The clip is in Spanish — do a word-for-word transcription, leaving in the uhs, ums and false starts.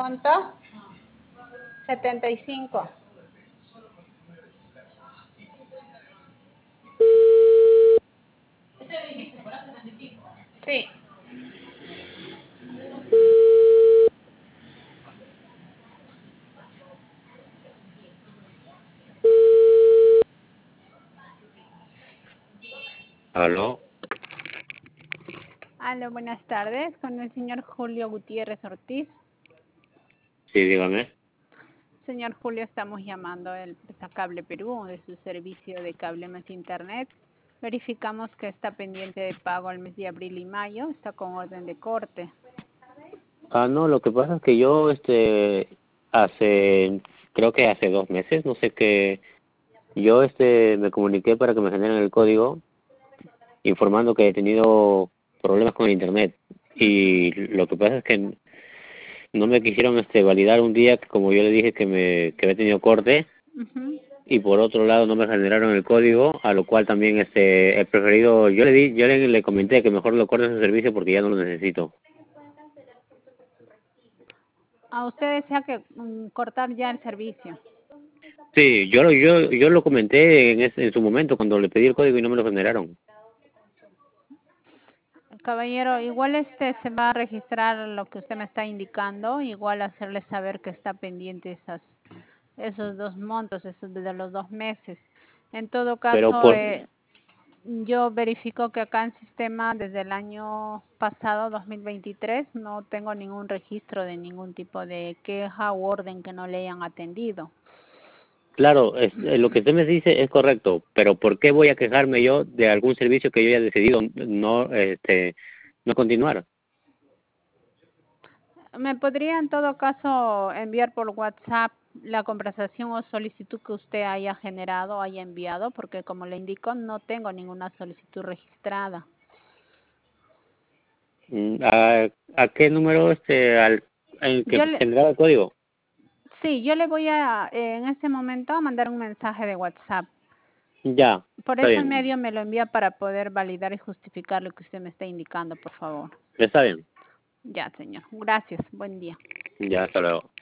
monto? setenta y cinco. Sí. ¿Aló? Aló, buenas tardes, con el señor Julio Gutiérrez Ortiz. Sí, dígame. Señor Julio, estamos llamando a empresa Cable Perú de su servicio de cable más internet. Verificamos que está pendiente de pago al mes de abril y mayo, está con orden de corte. Ah, no, lo que pasa es que yo, este, hace, creo que hace dos meses, no sé qué, yo, este, me comuniqué para que me generen el código informando que he tenido problemas con el internet. Y lo que pasa es que no me quisieron, este, validar un día que, como yo le dije que me, que había tenido corte, Uh-huh. y por otro lado no me generaron el código, a lo cual también, este, he preferido, yo le di, yo le, le comenté que mejor lo corte ese servicio porque ya no lo necesito. A usted desea que um, cortar ya el servicio. Sí, yo, lo- yo, yo lo comenté en, ese, en su momento cuando le pedí el código y no me lo generaron. Caballero, igual este se va a registrar lo que usted me está indicando, igual hacerle saber que está pendiente esas, esos dos montos, esos de los dos meses. En todo Pero caso, por, eh, yo verifico que acá en sistema desde el año pasado, dos mil veintitrés, no tengo ningún registro de ningún tipo de queja u orden que no le hayan atendido. claro, es, eh, lo que usted me dice es correcto, pero ¿por qué voy a quejarme yo de algún servicio que yo haya decidido no, este, no continuar? ¿Me podría en todo caso enviar por WhatsApp la conversación o solicitud que usted haya generado o haya enviado? Porque como le indico, no tengo ninguna solicitud registrada. Mm, ¿A, a qué número, este, al en que Yo le, generaba el código? sí, yo le voy a, eh, en este momento, a mandar un mensaje de WhatsApp. Ya, Por está ese bien, medio me lo envía para poder validar y justificar lo que usted me está indicando, por favor. está bien, Ya, señor. Gracias. Buen día. ya, hasta luego.